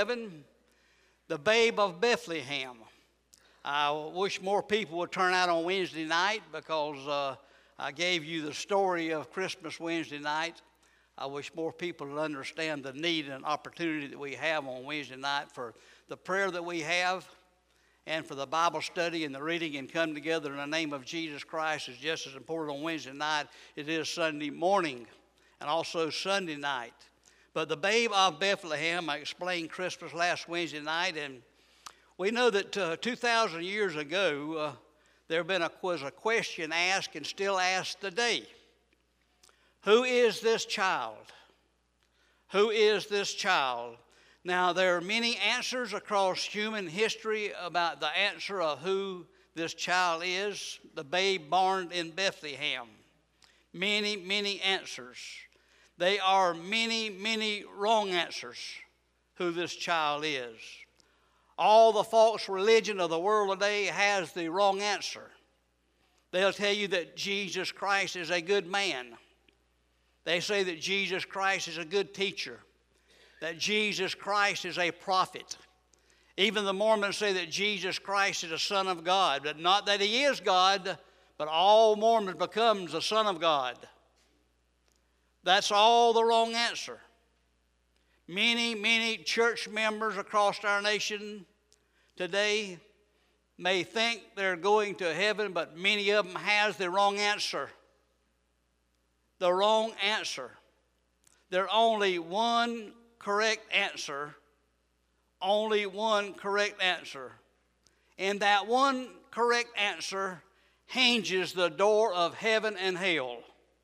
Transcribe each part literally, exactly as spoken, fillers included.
heaven, the babe of Bethlehem. I wish more people would turn out on Wednesday night because uh, I gave you the story of Christmas Wednesday night. I wish more people would understand the need and opportunity that we have on Wednesday night for the prayer that we have and for the Bible study and the reading and coming together in the name of Jesus Christ is just as important on Wednesday night as it is Sunday morning and also Sunday night. But the babe of Bethlehem, I explained Christmas last Wednesday night, and we know that uh, two thousand years ago, uh, there been a, was a question asked and still asked today. Who is this child? Who is this child? Now, there are many answers across human history about the answer of who this child is, the babe born in Bethlehem. Many, many answers. They are many, many wrong answers who this child is. All the false religion of the world today has the wrong answer. They'll tell you that Jesus Christ is a good man. They say that Jesus Christ is a good teacher, that Jesus Christ is a prophet. Even the Mormons say that Jesus Christ is a son of God, but not that he is God, but all Mormons becomes a son of God. That's all the wrong answer. Many, many church members across our nation today may think they're going to heaven, but many of them has the wrong answer. The wrong answer. There's only one correct answer. Only one correct answer. And that one correct answer hinges the door of heaven and hell.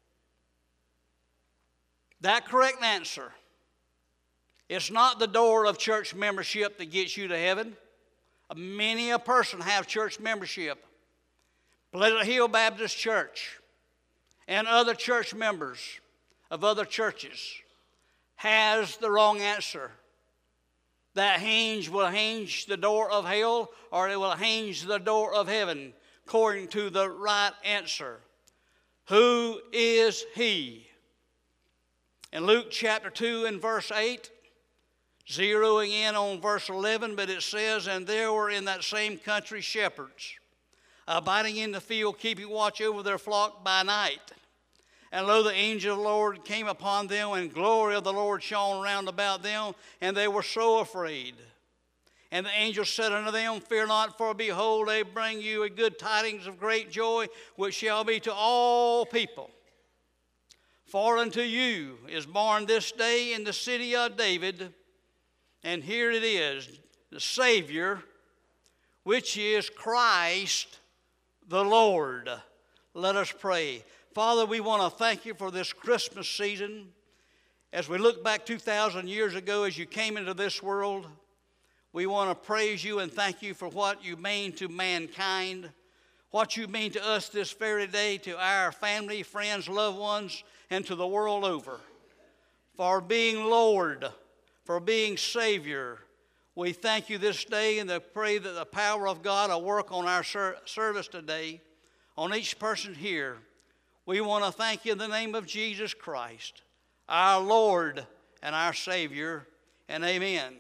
That correct answer. It's not the door of church membership that gets you to heaven. Many a person have church membership. Pleasant Hill Baptist Church and other church members of other churches has the wrong answer. That hinge will hinge the door of hell, or it will hinge the door of heaven, according to the right answer. Who is he? In Luke chapter two and verse eight, zeroing in on verse eleven, but it says, and there were in that same country shepherds, abiding in the field, keeping watch over their flock by night. And lo, the angel of the Lord came upon them, and glory of the Lord shone round about them, and they were so afraid. And the angel said unto them, fear not, for behold, they bring you a good tidings of great joy, which shall be to all people. For unto you is born this day in the city of David, and here it is, the Savior, which is Christ the Lord. Let us pray. Father, we want to thank you for this Christmas season. As we look back two thousand years ago as you came into this world, we want to praise you and thank you for what you mean to mankind, what you mean to us this very day, to our family, friends, loved ones, and to the world over. For being Lord, for being Savior, we thank you this day and pray that the power of God will work on our service today, on each person here. We want to thank you in the name of Jesus Christ, our Lord and our Savior, and amen.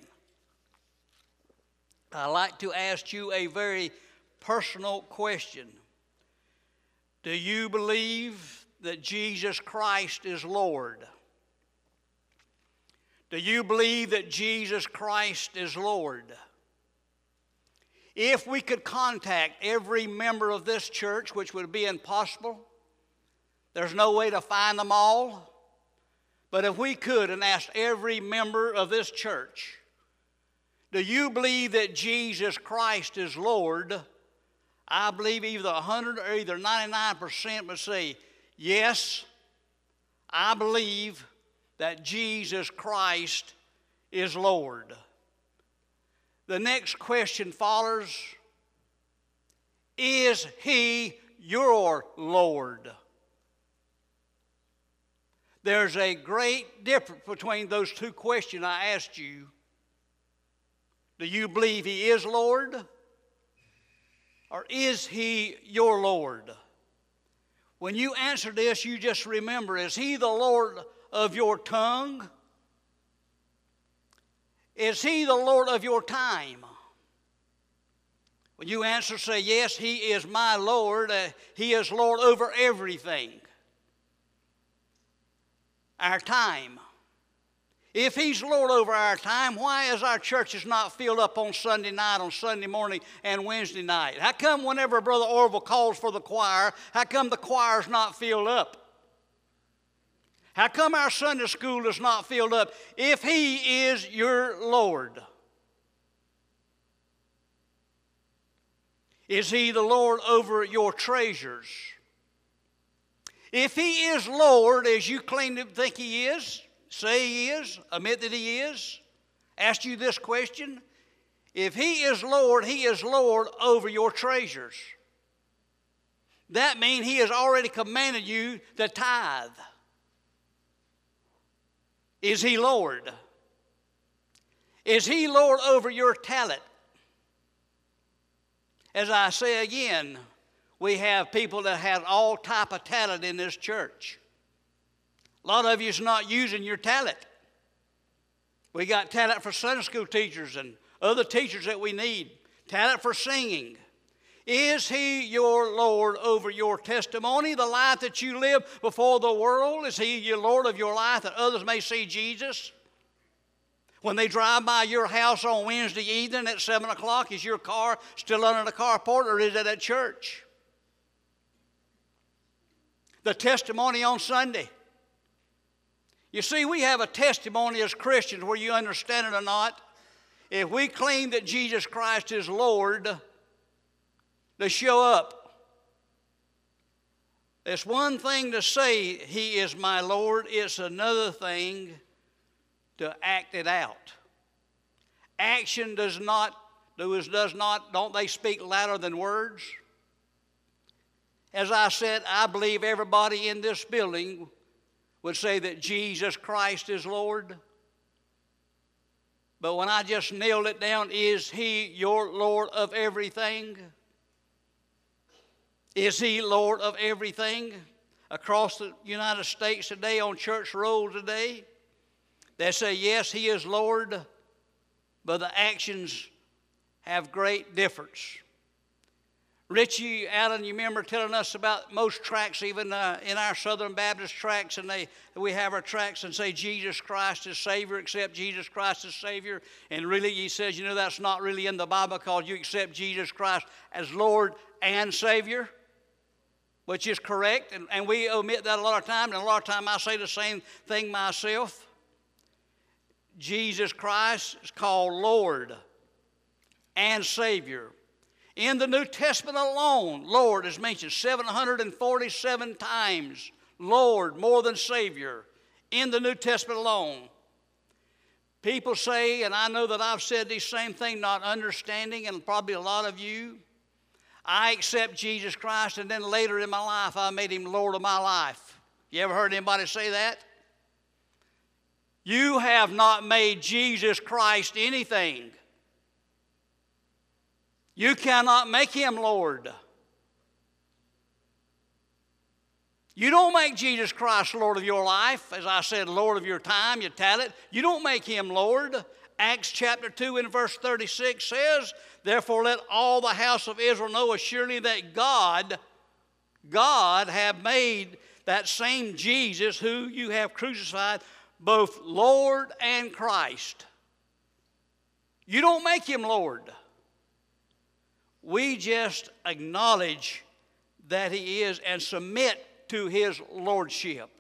I'd like to ask you a very personal question. Do you believe that Jesus Christ is Lord? Do you believe that Jesus Christ is Lord? If we could contact every member of this church, which would be impossible, there's no way to find them all, but if we could and ask every member of this church, do you believe that Jesus Christ is Lord? I believe either one hundred or either ninety-nine percent would say, yes, I believe that Jesus Christ is Lord. The next question follows, is he your Lord? There's a great difference between those two questions I asked you. Do you believe he is Lord? Or is he your Lord? When you answer this, you just remember, is he the Lord of your tongue? Is He the Lord of your time? When you answer, say, yes, He is my Lord. Uh, he is Lord over everything. Our time. If He's Lord over our time, why is our churches not filled up on Sunday night, on Sunday morning, and Wednesday night? How come whenever Brother Orville calls for the choir, how come the choir's not filled up? How come our Sunday school is not filled up if He is your Lord? Is He the Lord over your treasures? If He is Lord, as you claim to think He is, say He is, admit that He is, ask you this question. If He is Lord, He is Lord over your treasures. That means He has already commanded you to tithe. Is He Lord? Is He Lord over your talent? As I say again, we have people that have all type of talent in this church. A lot of you is not using your talent. We got talent for Sunday school teachers and other teachers that we need. Talent for singing. Is He your Lord over your testimony, the life that you live before the world? Is He your Lord of your life that others may see Jesus? When they drive by your house on Wednesday evening at seven o'clock, is your car still under the carport or is it at church? The testimony on Sunday. You see, we have a testimony as Christians, whether you understand it or not. If we claim that Jesus Christ is Lord, to show up. It's one thing to say He is my Lord. It's another thing to act it out. Action does not, does not, don't they speak louder than words? As I said, I believe everybody in this building would say that Jesus Christ is Lord. But when I just nailed it down, is He your Lord of everything? Is He Lord of everything? Across the United States today, on church rolls today, they say, yes, He is Lord, but the actions have great difference. Richie Allen, you remember telling us about most tracts, even uh, in our Southern Baptist tracts, and they we have our tracts and say Jesus Christ is Savior, accept Jesus Christ as Savior. And really, he says, you know, that's not really in the Bible because you accept Jesus Christ as Lord and Savior, which is correct. And, and we omit that a lot of times, and a lot of times I say the same thing myself. Jesus Christ is called Lord and Savior. In the New Testament alone, Lord is mentioned seven hundred forty-seven times. Lord, more than Savior, in the New Testament alone. People say, and I know that I've said these same things, not understanding, and probably a lot of you, I accept Jesus Christ, and then later in my life, I made Him Lord of my life. You ever heard anybody say that? You have not made Jesus Christ anything. You cannot make Him Lord. You don't make Jesus Christ Lord of your life. As I said, Lord of your time, your talent. You don't make Him Lord. Acts chapter two and verse thirty-six says, therefore let all the house of Israel know assuredly that God, God have made that same Jesus who you have crucified, both Lord and Christ. You don't make Him Lord. We just acknowledge that He is and submit to His lordship.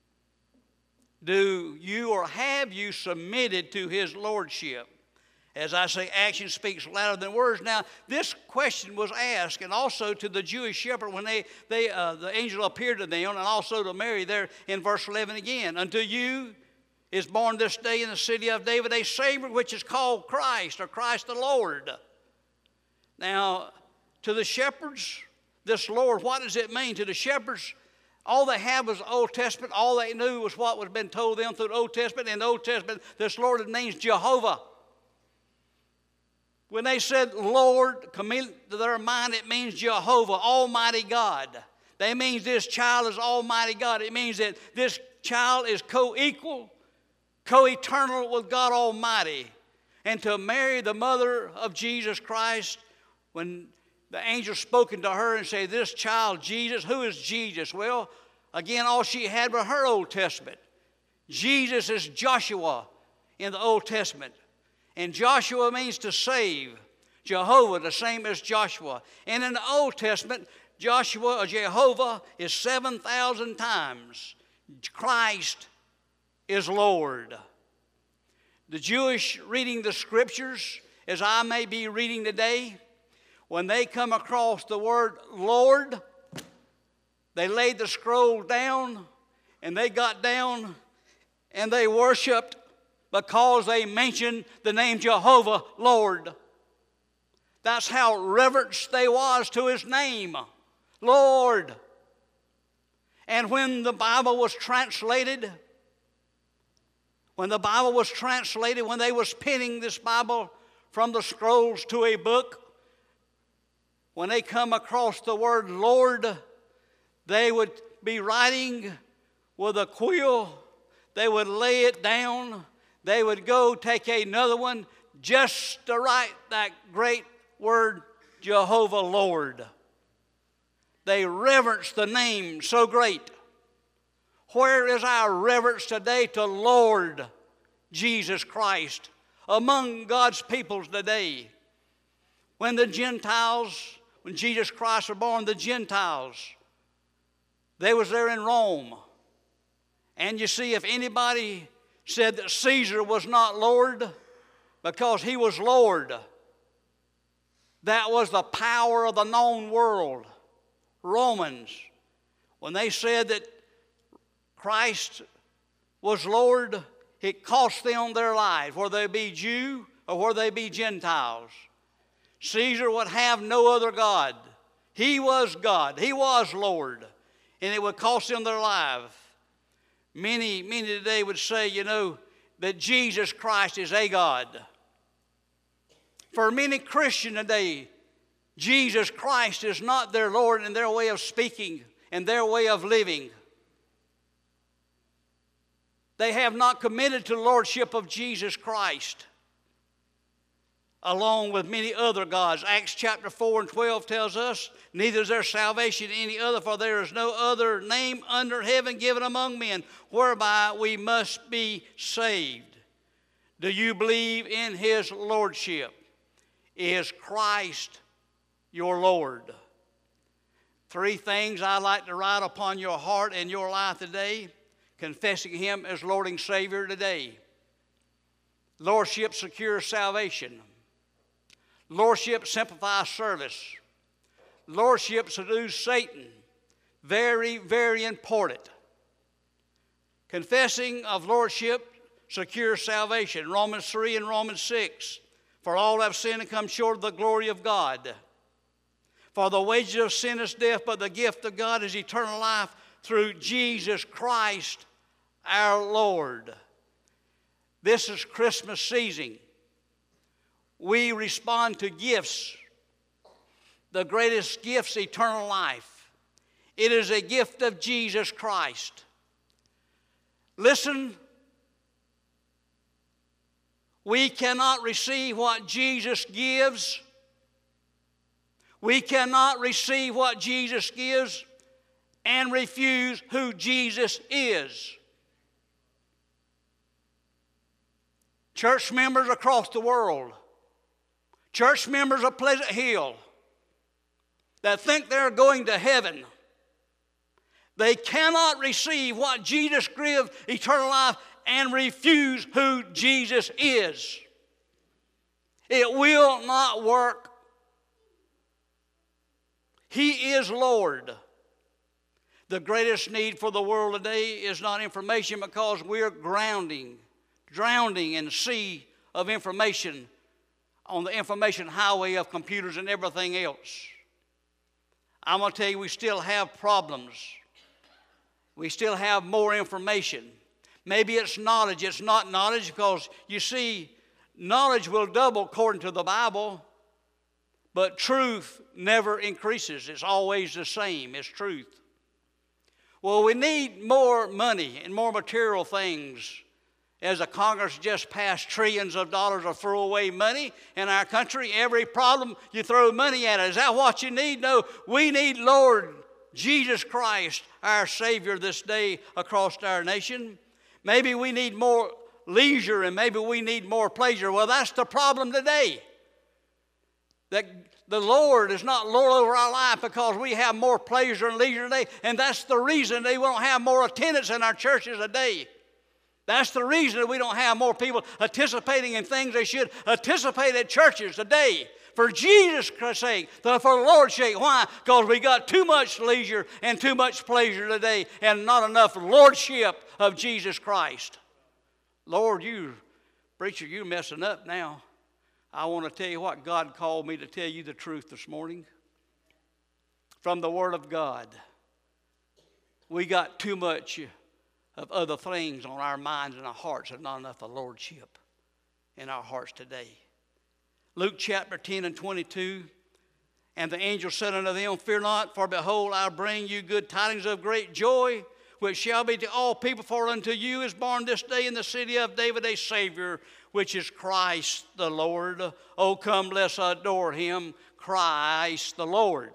Do you or have you submitted to His lordship? As I say, action speaks louder than words. Now, this question was asked, and also to the Jewish shepherd when they, they uh, the angel appeared to them, and also to Mary there in verse eleven again. Unto you is born this day in the city of David a Savior, which is called Christ, or Christ the Lord. Now, to the shepherds, this Lord, what does it mean? To the shepherds, all they had was the Old Testament. All they knew was what was been told them through the Old Testament. In the Old Testament, this Lord, it means Jehovah. When they said Lord, commit to their mind, it means Jehovah, Almighty God. That means this child is Almighty God. It means that this child is co-equal, co-eternal with God Almighty. And to Mary, the mother of Jesus Christ, when the angel spoken to her and said, this child, Jesus, who is Jesus? Well, again, all she had was her Old Testament. Jesus is Joshua in the Old Testament. And Joshua means to save. Jehovah, the same as Joshua. And in the Old Testament, Joshua or Jehovah is seven thousand times. Christ is Lord. The Jewish reading the Scriptures, as I may be reading today, when they come across the word Lord, they laid the scroll down and they got down and they worshiped because they mentioned the name Jehovah, Lord. That's how reverent they was to his name, Lord. And when the Bible was translated, when the Bible was translated, when they was penning this Bible from the scrolls to a book, when they come across the word Lord, they would be writing with a quill. They would lay it down. They would go take another one just to write that great word, Jehovah Lord. They reverence the name so great. Where is our reverence today to Lord Jesus Christ among God's peoples today? When the Gentiles, when Jesus Christ was born, the Gentiles, they was there in Rome. And you see, if anybody said that Caesar was not Lord because he was Lord, that was the power of the known world. Romans, when they said that Christ was Lord, it cost them their lives, whether they be Jew or whether they be Gentiles. Caesar would have no other God. He was God. He was Lord. And it would cost them their life. Many, many today would say, you know, that Jesus Christ is a God. For many Christians today, Jesus Christ is not their Lord in their way of speaking and their way of living. They have not committed to the Lordship of Jesus Christ, along with many other gods. Acts chapter four and twelve tells us, neither is there salvation in any other, for there is no other name under heaven given among men, whereby we must be saved. Do you believe in his Lordship? Is Christ your Lord? Three things I'd like to write upon your heart and your life today. Confessing him as Lord and Savior today. Lordship secures salvation. Lordship simplifies service. Lordship subdues Satan. Very, very important. Confessing of Lordship secures salvation. Romans three and Romans six. For all have sinned and come short of the glory of God. For the wages of sin is death, but the gift of God is eternal life through Jesus Christ our Lord. This is Christmas season. We respond to gifts. The greatest gift's eternal life. It is a gift of Jesus Christ. Listen, we cannot receive what Jesus gives. We cannot receive what Jesus gives and refuse who Jesus is. Church members across the world, church members of Pleasant Hill that think they're going to heaven, they cannot receive what Jesus gives, eternal life, and refuse who Jesus is. It will not work. He is Lord. The greatest need for the world today is not information, because we're grounding, drowning in the sea of information on the information highway of computers and everything else. I'm going to tell you, we still have problems. We still have more information. Maybe it's knowledge. It's not knowledge, because, you see, knowledge will double according to the Bible, but truth never increases. It's always the same. It's truth. Well, we need more money and more material things As the Congress just passed trillions of dollars of throwaway money in our country, every problem you throw money at it. Is that what you need? No, we need Lord Jesus Christ, our Savior, this day across our nation. Maybe we need more leisure and maybe we need more pleasure. Well, that's the problem today. That the Lord is not Lord over our life because we have more pleasure and leisure today. And that's the reason they won't have more attendance in our churches today. That's the reason that we don't have more people participating in things they should participate at churches today. For Jesus' sake, for the Lord's sake. Why? Because we got too much leisure and too much pleasure today and not enough lordship of Jesus Christ. Lord, you, preacher, you're messing up now. I want to tell you what God called me to tell you the truth this morning. From the Word of God. We got too much of other things on our minds and our hearts and not enough of lordship in our hearts today. Luke chapter ten and twenty-two, and the angel said unto them, Fear not, for behold, I bring you good tidings of great joy, which shall be to all people, for unto you is born this day in the city of David a Savior, which is Christ the Lord. O come, let's adore him, Christ the Lord.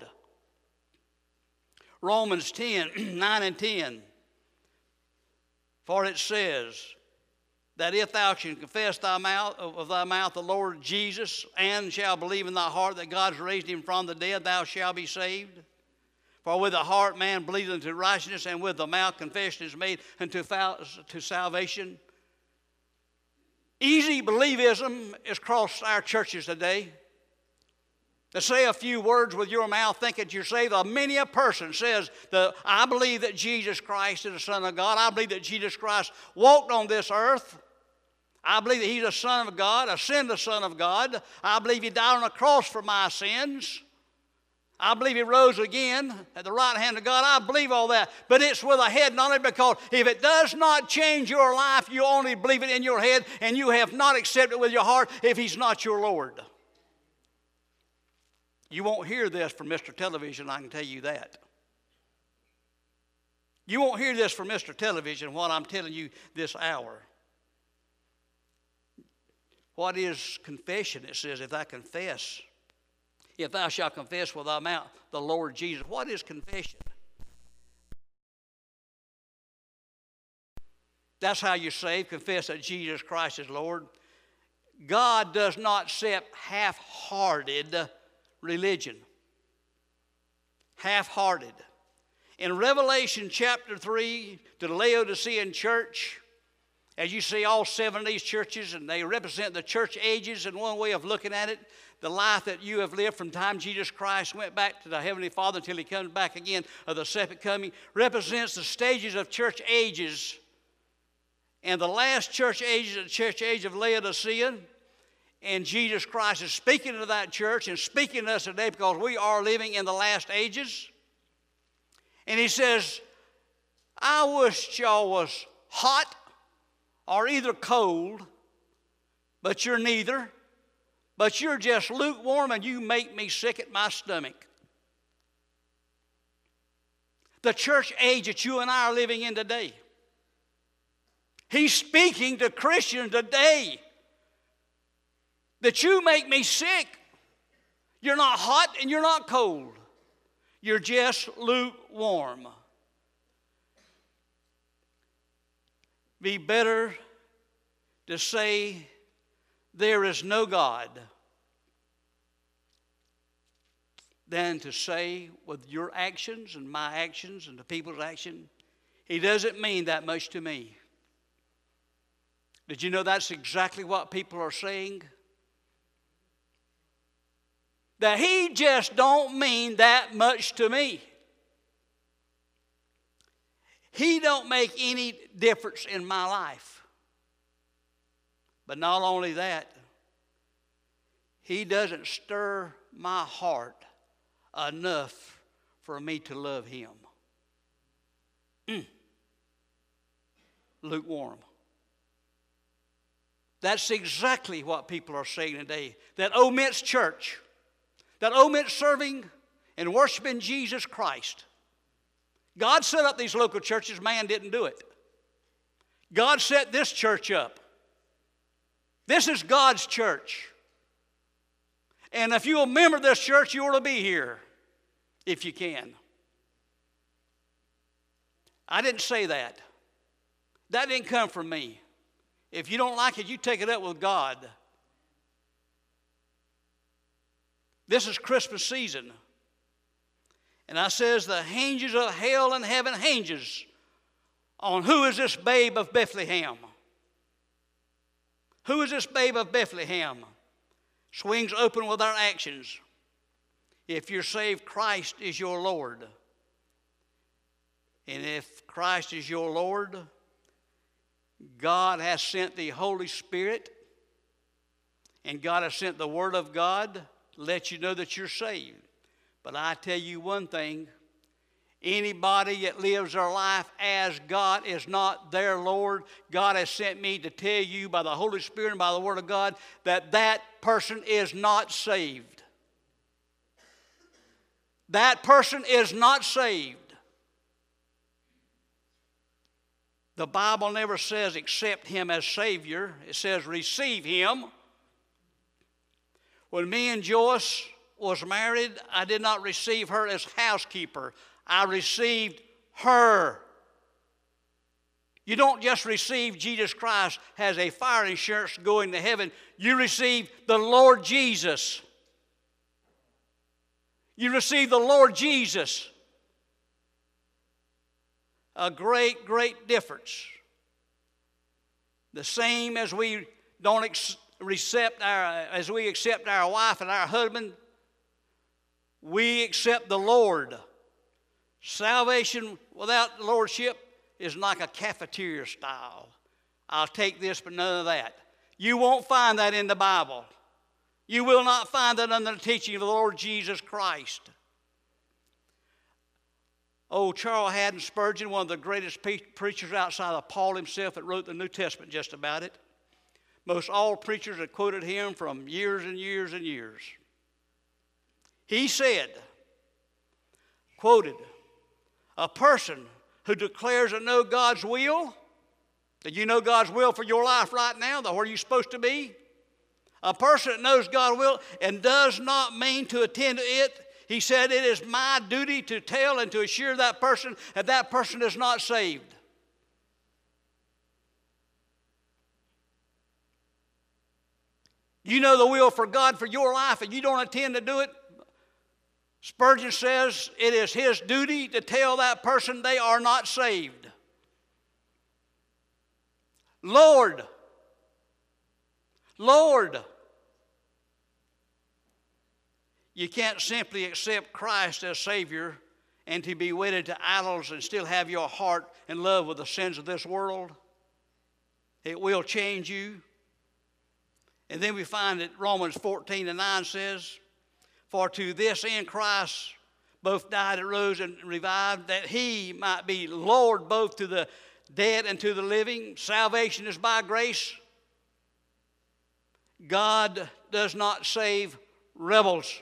Romans ten, nine and ten. For it says that if thou shalt confess thy mouth, of thy mouth the Lord Jesus, and shalt believe in thy heart that God has raised him from the dead, thou shalt be saved. For with the heart man believeth unto righteousness, and with the mouth confession is made unto to salvation. Easy believism has crossed our churches today. To say a few words with your mouth, think that you're saved. Many a person says, that, I believe that Jesus Christ is the Son of God. I believe that Jesus Christ walked on this earth. I believe that he's a Son of God, a sinless Son of God. I believe he died on the cross for my sins. I believe he rose again at the right hand of God. I believe all that. But it's with a head knowledge, because if it does not change your life, you only believe it in your head, and you have not accepted it with your heart if he's not your Lord. You won't hear this from Mister Television, I can tell you that. You won't hear this from Mister Television, what I'm telling you this hour. What is confession? It says, if thou confess, if thou shalt confess with thy mouth the Lord Jesus. What is confession? That's how you're saved. Confess that Jesus Christ is Lord. God does not accept half-hearted religion. Half-hearted. In Revelation chapter three, to the Laodicean church, as you see all seven of these churches, and they represent the church ages, and one way of looking at it, the life that you have lived from time Jesus Christ went back to the Heavenly Father until he comes back again of the second coming, represents the stages of church ages. And the last church age is the church age of Laodicea. And Jesus Christ is speaking to that church and speaking to us today because we are living in the last ages. And he says, I wish y'all was hot or either cold, but you're neither. But you're just lukewarm and you make me sick at my stomach. The church age that you and I are living in today. He's speaking to Christians today. That you make me sick. You're not hot and you're not cold. You're just lukewarm. Be better to say there is no God than to say with your actions and my actions and the people's action, he doesn't mean that much to me. Did you know that's exactly what people are saying? That he just don't mean that much to me. He don't make any difference in my life. But not only that, he doesn't stir my heart enough for me to love him. Mm. Lukewarm. That's exactly what people are saying today. That omits church. That omits serving and worshiping Jesus Christ. God set up these local churches. Man didn't do it. God set this church up. This is God's church. And if you're a member of this church, you ought to be here if you can. I didn't say that. That didn't come from me. If you don't like it, you take it up with God. This is Christmas season. And I says the hinges of hell and heaven hinges on who is this babe of Bethlehem. Who is this babe of Bethlehem? Swings open with our actions. If you're saved, Christ is your Lord. And if Christ is your Lord, God has sent the Holy Spirit, and God has sent the Word of God to let you know that you're saved. But I tell you one thing, anybody that lives their life as God is not their Lord, God has sent me to tell you by the Holy Spirit and by the Word of God that that person is not saved. That person is not saved. The Bible never says accept Him as Savior. It says receive Him. When me and Joyce was married, I did not receive her as housekeeper. I received her. You don't just receive Jesus Christ as a fire insurance going to heaven. You receive the Lord Jesus. You receive the Lord Jesus. A great, great difference. The same as we don't ex- accept our, as we accept our wife and our husband, we accept the Lord. Salvation without lordship is like a cafeteria style. I'll take this, but none of that. You won't find that in the Bible. You will not find that under the teaching of the Lord Jesus Christ. Oh, Charles Haddon Spurgeon, one of the greatest preachers outside of Paul himself that wrote the New Testament just about it. Most all preachers have quoted him from years and years and years. He said, quoted, a person who declares to know God's will, that you know God's will for your life right now, that where you're supposed to be, a person that knows God's will and does not mean to attend to it, he said, it is my duty to tell and to assure that person that that person is not saved. You know the will for God for your life and you don't intend to do it. Spurgeon says it is his duty to tell that person they are not saved. Lord, Lord, you can't simply accept Christ as Savior and to be wedded to idols and still have your heart in love with the sins of this world. It will change you. And then we find that Romans fourteen and nine says, for to this end Christ both died and rose and revived, that He might be Lord both to the dead and to the living. Salvation is by grace. God does not save rebels.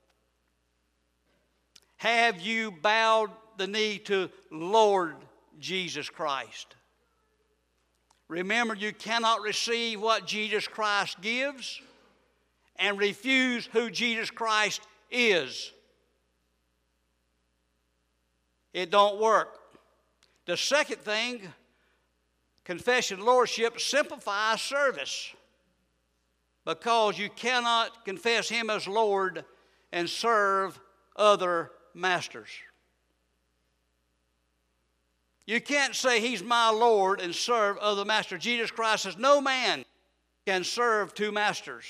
Have you bowed the knee to Lord Jesus Christ? Remember, you cannot receive what Jesus Christ gives and refuse who Jesus Christ is. It don't work. The second thing, confession lordship simplifies service, because you cannot confess Him as Lord and serve other masters. You can't say He's my Lord and serve other masters. Jesus Christ says no man can serve two masters.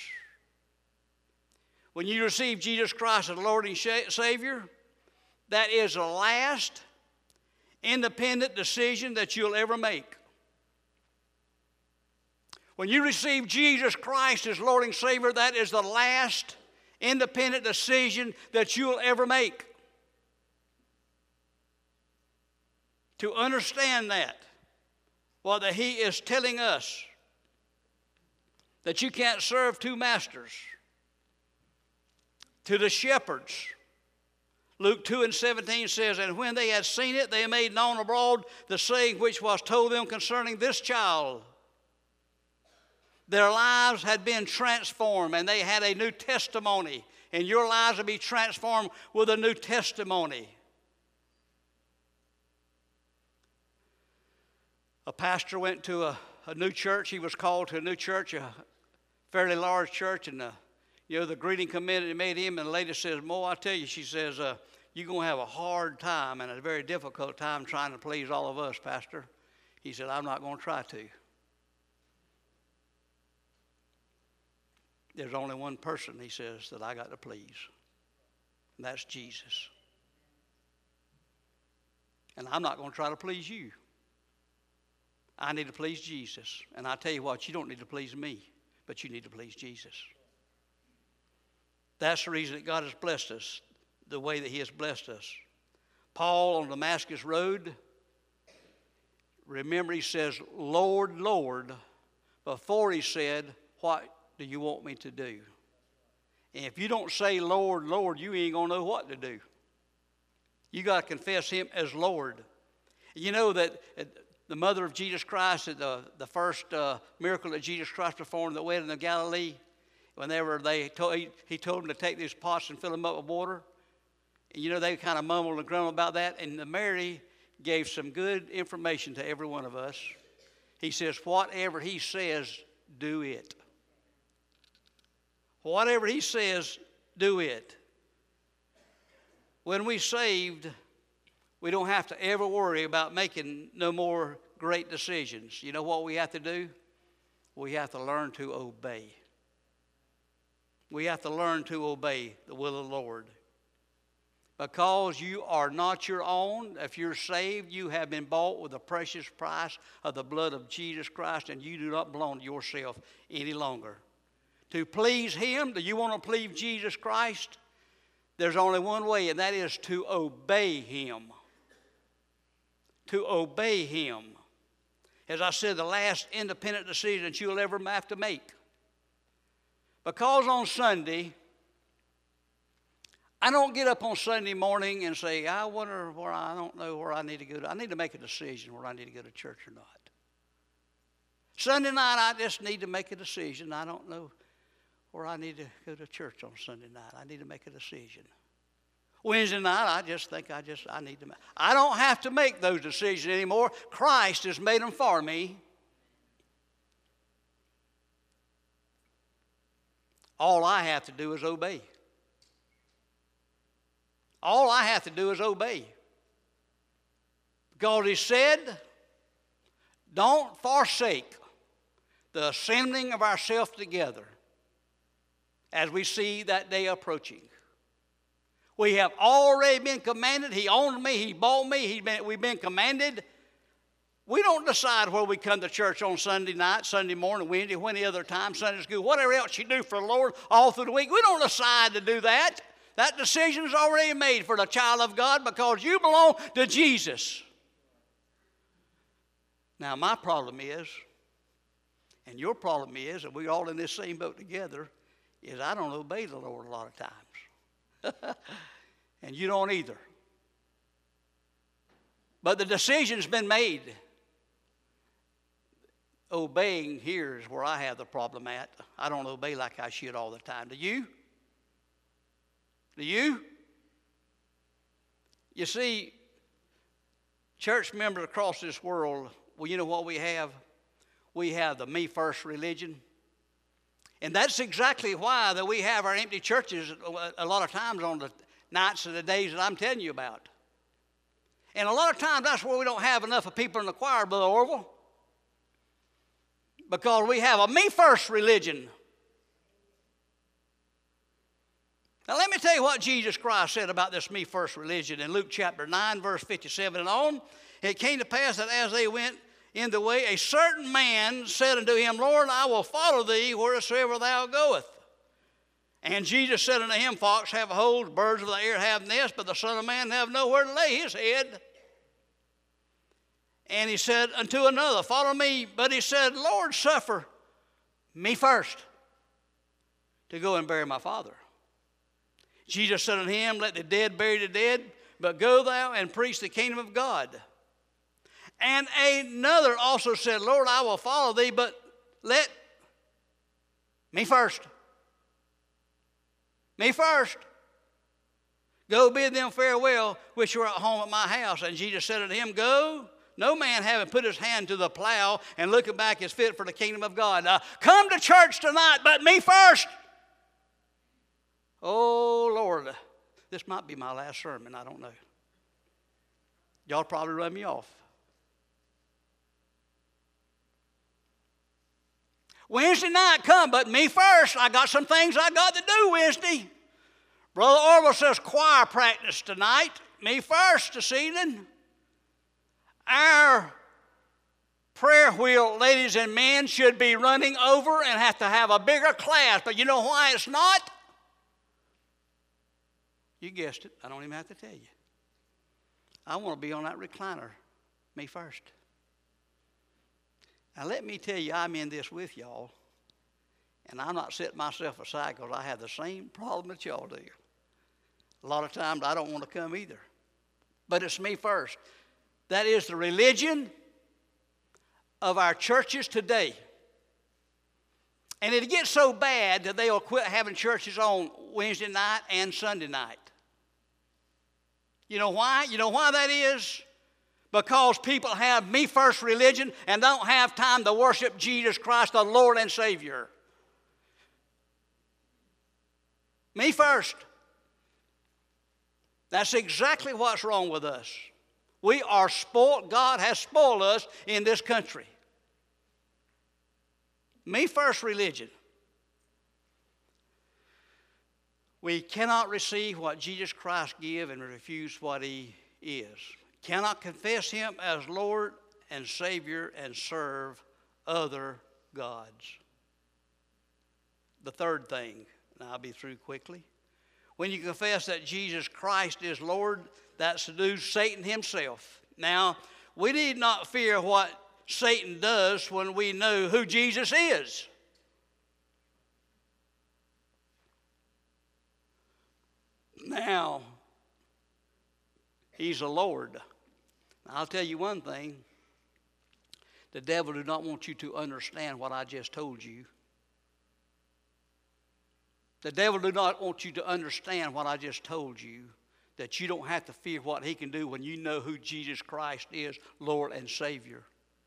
When you receive Jesus Christ as Lord and Savior, that is the last independent decision that you'll ever make. When you receive Jesus Christ as Lord and Savior, that is the last independent decision that you'll ever make. To understand that, well, that He is telling us that you can't serve two masters. To the shepherds, Luke two and seventeen says, and when they had seen it, they made known abroad the saying which was told them concerning this child. Their lives had been transformed, and they had a new testimony. And your lives will be transformed with a new testimony. A pastor went to a, a new church. He was called to a new church, a fairly large church, and the, you know, the greeting committee made him, and the lady says, Mo, I tell you, she says, uh, you're going to have a hard time and a very difficult time trying to please all of us, Pastor. He said, I'm not going to try to. There's only one person, he says, that I got to please, and that's Jesus. And I'm not going to try to please you. I need to please Jesus. And I tell you what, you don't need to please me, but you need to please Jesus. That's the reason that God has blessed us the way that he has blessed us. Paul on Damascus Road, remember he says, Lord, Lord, before he said, what do you want me to do? And if you don't say, Lord, Lord, you ain't going to know what to do. You got to confess him as Lord. You know that the mother of Jesus Christ, the, the first uh, miracle that Jesus Christ performed at the wedding of Galilee, whenever they told, he, he told them to take these pots and fill them up with water. And you know, they kind of mumbled and grumbled about that. And Mary gave some good information to every one of us. He says, whatever he says, do it. Whatever he says, do it. When we're saved, we don't have to ever worry about making no more great decisions. You know what we have to do? We have to learn to obey. We have to learn to obey the will of the Lord. Because you are not your own. If you're saved, you have been bought with the precious price of the blood of Jesus Christ, and you do not belong to yourself any longer. To please him, do you want to please Jesus Christ? There's only one way, and that is to obey him. To obey him. As I said, the last independent decision that you'll ever have to make. Because on Sunday, I don't get up on Sunday morning and say, I wonder where I don't know where I need to go to. I need to make a decision where I need to go to church or not. Sunday night, I just need to make a decision. I don't know where I need to go to church on Sunday night. I need to make a decision. Wednesday night, I just think I just, I need to make. I don't have to make those decisions anymore. Christ has made them for me. All I have to do is obey. All I have to do is obey. Because he said, don't forsake the assembling of ourselves together as we see that day approaching. We have already been commanded. He owned me. He bought me. He been, we've been commanded. We don't decide where we come to church on Sunday night, Sunday morning, Wednesday, any other time, Sunday school, whatever else you do for the Lord all through the week. We don't decide to do that. That decision is already made for the child of God because you belong to Jesus. Now, my problem is, and your problem is, and we're all in this same boat together, is I don't obey the Lord a lot of times. And you don't either. But the decision's been made. Obeying here is where I have the problem at. I don't obey like I should all the time. Do you? Do you? You see, church members across this world, well, you know what we have? We have the me first religion. And that's exactly why that we have our empty churches a lot of times on the nights and the days that I'm telling you about. And a lot of times that's where we don't have enough of people in the choir, Brother Orville. Because we have a me-first religion. Now let me tell you what Jesus Christ said about this me-first religion in Luke chapter nine, verse fifty-seven and on. It came to pass that as they went in the way, a certain man said unto him, Lord, I will follow thee wheresoever thou goest. And Jesus said unto him, Fox have holes, birds of the air have nests, but the Son of Man have nowhere to lay his head. And he said unto another, Follow me. But he said, Lord, suffer me first to go and bury my father. Jesus said unto him, let the dead bury the dead, but go thou and preach the kingdom of God. And another also said, Lord, I will follow thee, but let me first. Me first. Go bid them farewell, which were at home at my house. And Jesus said unto him, go, no man having put his hand to the plow and looking back is fit for the kingdom of God. Now, come to church tonight, but me first. Oh, Lord, this might be my last sermon. I don't know. Y'all probably run me off. Wednesday night, come, but me first. I got some things I got to do Wednesday. Brother Orville says choir practice tonight. Me first this evening. Our prayer wheel, ladies and men, should be running over and have to have a bigger class. But you know why it's not? You guessed it. I don't even have to tell you. I want to be on that recliner. Me first. Now, let me tell you, I'm in this with y'all, and I'm not setting myself aside because I have the same problem that y'all do. A lot of times I don't want to come either, but it's me first. That is the religion of our churches today. And it gets so bad that they'll quit having churches on Wednesday night and Sunday night. You know why? You know why that is? Because people have me first religion and don't have time to worship Jesus Christ, the Lord and Savior. Me first. That's exactly what's wrong with us. We are spoiled. God has spoiled us in this country. Me first religion. We cannot receive what Jesus Christ give and refuse what he is. Cannot confess him as Lord and Savior and serve other gods. The third thing, and I'll be through quickly. When you confess that Jesus Christ is Lord, that subdues Satan himself. Now, we need not fear what Satan does when we know who Jesus is. Now, he's a Lord. I'll tell you one thing. The devil does not want you to understand what I just told you. The devil does not want you to understand what I just told you, that you don't have to fear what he can do when you know who Jesus Christ is, Lord and Savior.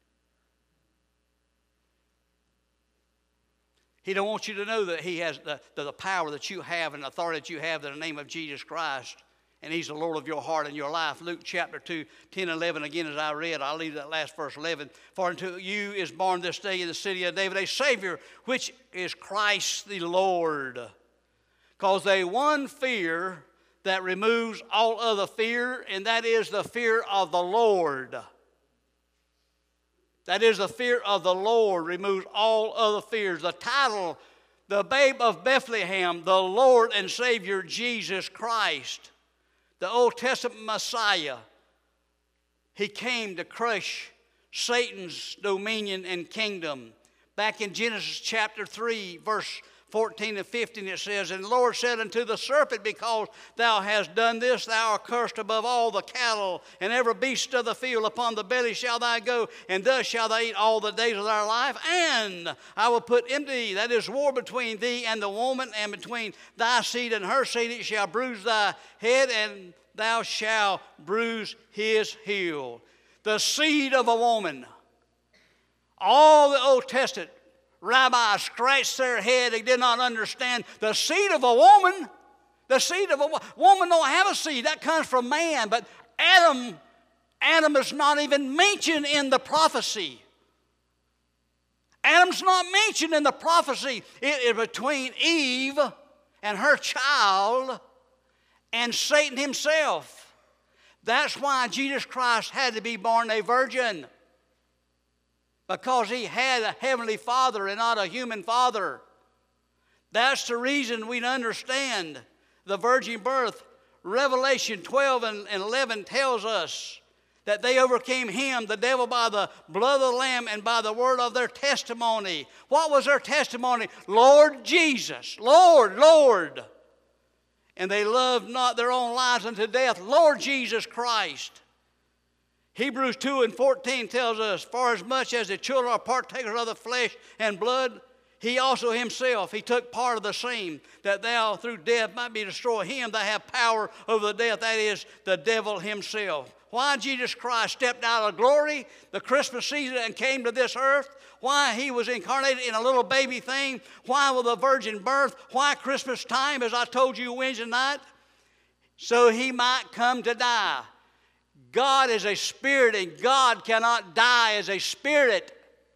He don't want you to know that he has the, the, the power that you have and the authority that you have in the name of Jesus Christ. And he's the Lord of your heart and your life. Luke chapter two, ten, eleven, again as I read, I'll leave that last verse eleven. For unto you is born this day in the city of David a Savior, which is Christ the Lord. Because they one fear that removes all other fear, and that is the fear of the Lord. That is the fear of the Lord removes all other fears. The title, the babe of Bethlehem, the Lord and Savior Jesus Christ. The Old Testament Messiah, he came to crush Satan's dominion and kingdom. Back in Genesis chapter three, verse fourteen and fifteen, it says, and the Lord said unto the serpent, because thou hast done this, thou art cursed above all the cattle, and every beast of the field. Upon the belly shall thou go, and thus shalt thou eat all the days of thy life. And I will put enmity, that is war, between thee and the woman, and between thy seed and her seed. It shall bruise thy head, and thou shalt bruise his heel. The seed of a woman. All the Old Testament rabbis scratched their head. They did not understand the seed of a woman. The seed of a woman. Woman don't have a seed. That comes from man. But Adam, Adam is not even mentioned in the prophecy. Adam's not mentioned in the prophecy. It is between Eve and her child and Satan himself. That's why Jesus Christ had to be born a virgin. Because he had a heavenly father and not a human father. That's the reason we understand the virgin birth. Revelation twelve and eleven tells us that they overcame him, the devil, by the blood of the Lamb and by the word of their testimony. What was their testimony? Lord Jesus, Lord, Lord. and they loved not their own lives unto death. Lord Jesus Christ. Hebrews two and fourteen tells us, for as much as the children are partakers of the flesh and blood, he also himself, he took part of the same, that thou through death might be destroyed him that have power over the death, that is, the devil himself. Why Jesus Christ stepped out of glory the Christmas season and came to this earth, why he was incarnated in a little baby thing, why with a virgin birth, why Christmas time, as I told you Wednesday night, so he might come to die. God is a spirit, and God cannot die as a spirit.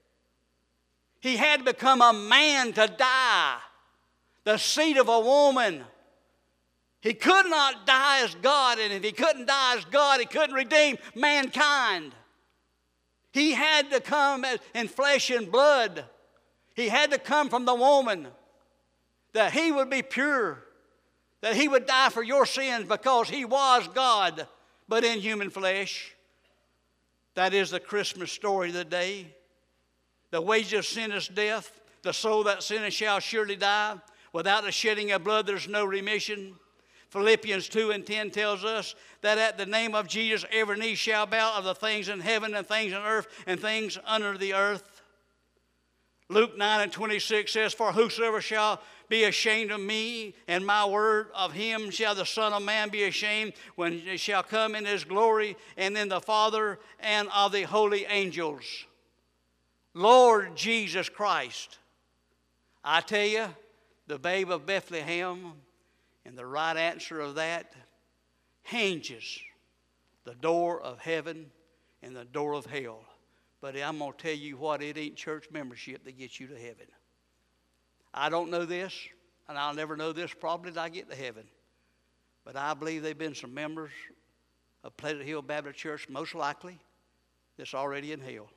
He had to become a man to die, the seed of a woman. He could not die as God, and if he couldn't die as God, he couldn't redeem mankind. He had to come in flesh and blood. He had to come from the woman, that he would be pure, that he would die for your sins because he was God, but in human flesh. That is the Christmas story of the day. The wages of sin is death. The soul that sinneth shall surely die. Without the shedding of blood, there's no remission. Philippians two and ten tells us that at the name of Jesus, every knee shall bow, of the things in heaven and things on earth and things under the earth. Luke nine and twenty-six says, for whosoever shall be ashamed of me and my word, of him shall the Son of Man be ashamed when he shall come in his glory and in the Father and of the holy angels. Lord Jesus Christ. I tell you, the babe of Bethlehem, and the right answer of that hinges the door of heaven and the door of hell. But I'm going to tell you what, it ain't church membership that gets you to heaven. I don't know this, and I'll never know this probably till I get to heaven. But I believe there have been some members of Pleasant Hill Baptist Church, most likely, that's already in hell.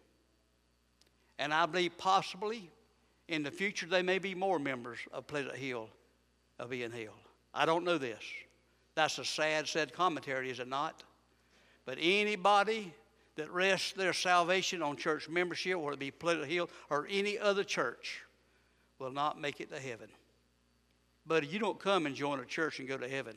And I believe possibly in the future there may be more members of Pleasant Hill of be in hell. I don't know this. That's a sad, sad commentary, is it not? But anybody that rests their salvation on church membership, whether it be Pleasant Hill or any other church, will not make it to heaven. But you don't come and join a church and go to heaven.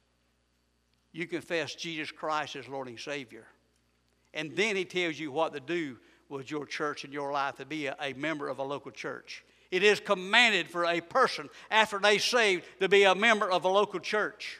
You confess Jesus Christ as Lord and Savior. And then he tells you what to do with your church and your life, to be a, a member of a local church. It is commanded for a person after they're saved to be a member of a local church.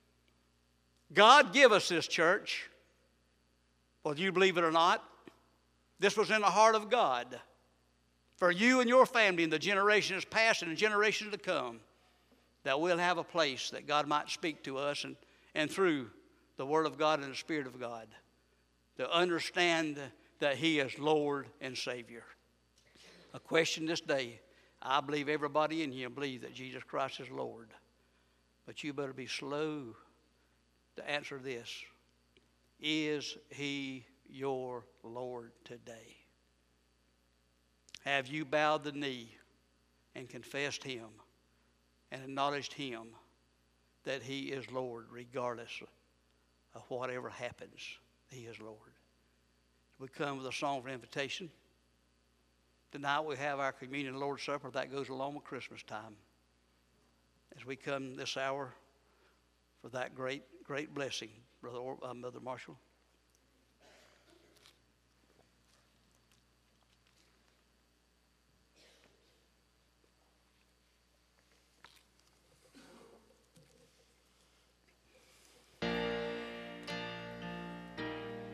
God give us this church, whether you believe it or not. This was in the heart of God for you and your family in the generations past and the generations to come, that we'll have a place that God might speak to us and, and through the Word of God and the Spirit of God to understand that he is Lord and Savior. A question this day, I believe everybody in here believes that Jesus Christ is Lord. But you better be slow to answer this. Is he your Lord today? Have you bowed the knee and confessed him and acknowledged him that he is Lord regardless of whatever happens? He is Lord. We come with a song for invitation. Tonight we have our communion Lord's Supper. That goes along with Christmas time. As we come this hour for that great, great blessing, Brother or, uh, Mother Marshall.